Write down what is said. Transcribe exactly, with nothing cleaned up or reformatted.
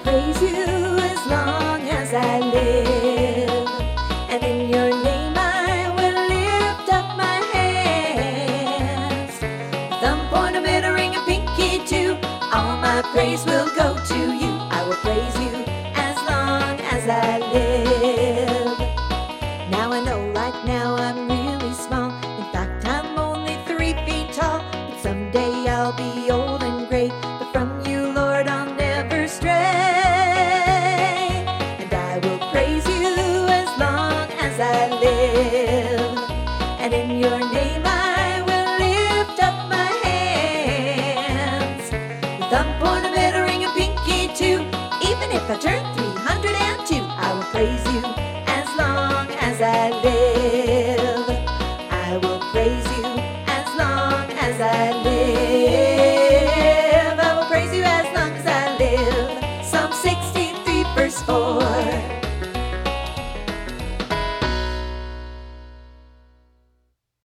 praise you as long as I live, and in your name I will lift up my hands. Thumb, pointer, middle, ring, and pinky too. All my praise will go to you. I will praise you as long as I live. Now I know right now I'm really small. In fact, I'm only three feet tall. But someday I'll be old and gray. But from you, Lord, I'll never stray. And I will praise you as long as I live. And in your name I will lift up my hands. With thumb, pointer, middle, ring, and pinky too. Even if I turn three hundred two, I will praise you as long as I live.